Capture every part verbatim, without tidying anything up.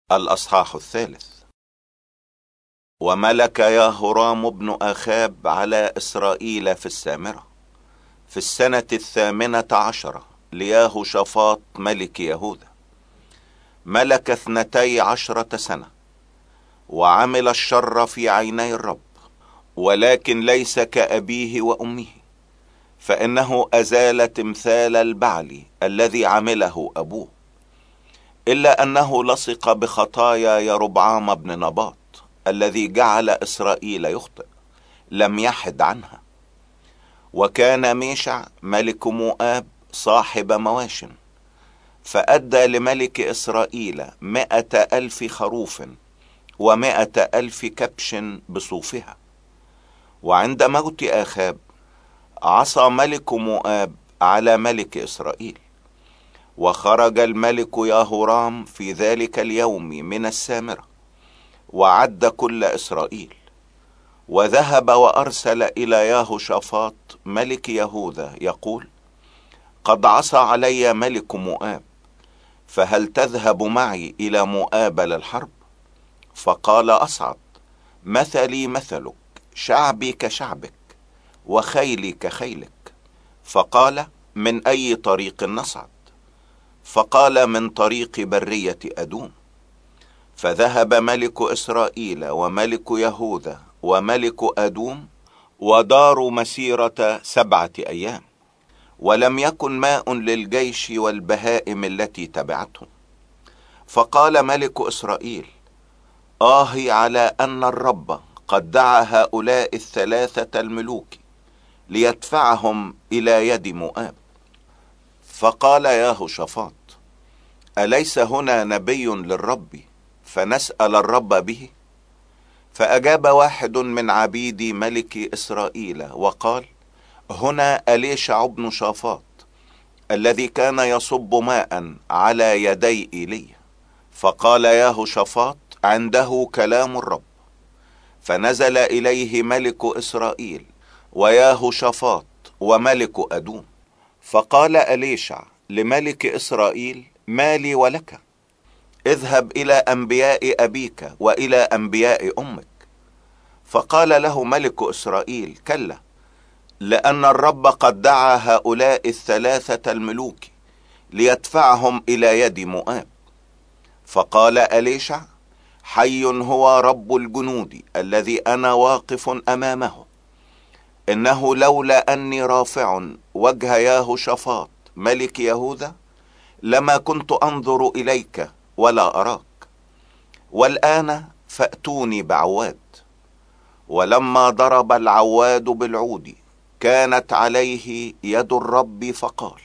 الأصحاح الثالث. وملك يهورام بن أخاب على إسرائيل في السامرة في السنة الثامنة عشرة ليهوشافاط ملك يهوذا. ملك اثنتي عشرة سنة، وعمل الشر في عيني الرب، ولكن ليس كأبيه وأمه، فإنه أزال تمثال البعل الذي عمله أبوه، إلا أنه لصق بخطايا يربعام بن نباط الذي جعل إسرائيل يخطئ، لم يحد عنها. وكان ميشع ملك مؤاب صاحب مواشٍ، فأدى لملك إسرائيل مائة ألف خروف ومائة ألف كبش بصوفها. وعند موت آخاب عصى ملك مؤاب على ملك إسرائيل، وخرج الملك يهورام في ذلك اليوم من السامرة، وعد كل إسرائيل، وذهب وأرسل إلى يهوشافاط ملك يهوذا يقول: قد عصى علي ملك مؤاب، فهل تذهب معي إلى مؤاب للحرب؟ فقال: أصعد، مثلي مثلك، شعبي كشعبك، وخيلي كخيلك. فقال: من أي طريق نصعد؟ فقال: من طريق برية أدوم. فذهب ملك إسرائيل وملك يهوذا وملك أدوم، وداروا مسيرة سبعة أيام، ولم يكن ماء للجيش والبهائم التي تبعتهم. فقال ملك إسرائيل: آهي على أن الرب قد دعا هؤلاء الثلاثة الملوك ليدفعهم إلى يد مؤاب. فقال يهوشافاط: أليس هنا نبي للرب فنسأل الرب به؟ فأجاب واحد من عبيد ملك إسرائيل وقال: هنا أليشع بن شافاط الذي كان يصب ماء على يدي إيليا. فقال يهوشافاط: عنده كلام الرب. فنزل إليه ملك إسرائيل ويهوشافاط وملك أدوم. فقال أليشع لملك إسرائيل: ما لي ولك؟ اذهب إلى أنبياء أبيك وإلى أنبياء أمك. فقال له ملك إسرائيل: كلا، لأن الرب قد دعا هؤلاء الثلاثة الملوك ليدفعهم إلى يد مؤاب. فقال أليشع: حي هو رب الجنود الذي أنا واقف أمامه، إنه لولا أني رافع وجه يهوشافاط ملك يهوذا لما كنت أنظر إليك ولا أراك. والآن فأتوني بعواد. ولما ضرب العواد بالعود كانت عليه يد الرب، فقال: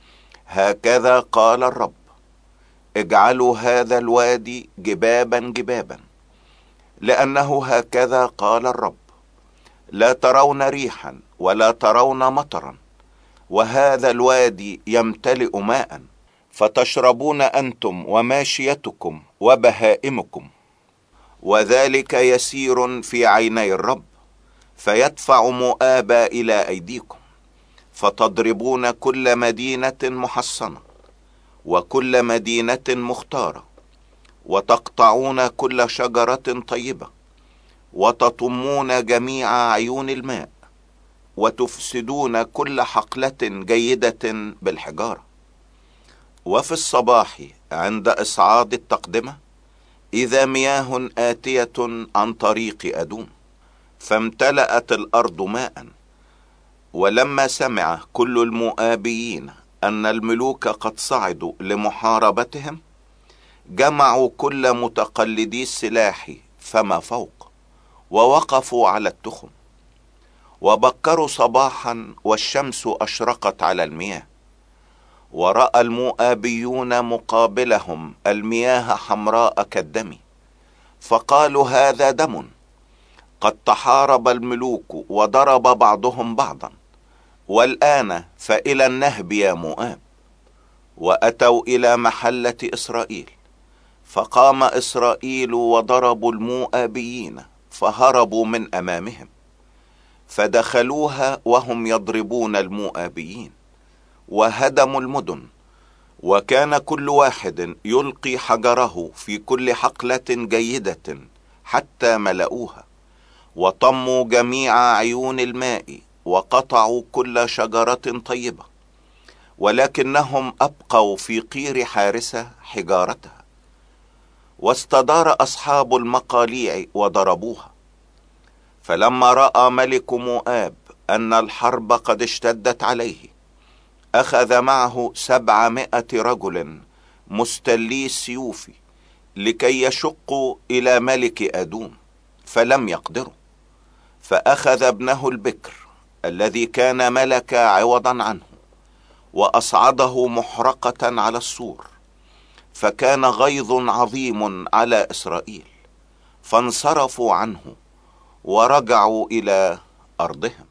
هكذا قال الرب: اجعلوا هذا الوادي جبابا جبابا، لأنه هكذا قال الرب: لا ترون ريحا ولا ترون مطرا، وهذا الوادي يمتلئ ماء، فتشربون أنتم وماشيتكم وبهائمكم. وذلك يسير في عيني الرب، فيدفع مؤاب إلى أيديكم، فتضربون كل مدينة محصنة وكل مدينة مختارة، وتقطعون كل شجرة طيبة، وتطمون جميع عيون الماء، وتفسدون كل حقلة جيدة بالحجارة. وفي الصباح عند إصعاد التقدمة إذا مياه آتية عن طريق أدوم، فامتلأت الأرض ماء. ولما سمع كل المؤابيين أن الملوك قد صعدوا لمحاربتهم، جمعوا كل متقلدي السلاح فما فوق، ووقفوا على التخم، وبكروا صباحا والشمس أشرقت على المياه. ورأى المؤابيون مقابلهم المياه حمراء كالدم، فقالوا: هذا دم. قد تحارب الملوك وضرب بعضهم بعضا، والآن فإلى النهب يا مؤاب. وأتوا إلى محلة إسرائيل، فقام إسرائيل وضربوا المؤابيين، فهربوا من أمامهم، فدخلوها وهم يضربون المؤابيين، وهدموا المدن، وكان كل واحد يلقي حجره في كل حقلة جيدة حتى ملؤوها، وطموا جميع عيون الماء وقطعوا كل شجرة طيبة، ولكنهم أبقوا في قير حارسة حجارتها. واستدار أصحاب المقاليع وضربوها. فلما رأى ملك مؤاب أن الحرب قد اشتدت عليه، أخذ معه سبعمائة رجل مستلي السيوف لكي يشقوا إلى ملك أدوم، فلم يقدروا. فأخذ ابنه البكر الذي كان ملك عوضا عنه، وأصعده محرقة على السور، فكان غيظ عظيم على إسرائيل، فانصرفوا عنه ورجعوا إلى أرضهم.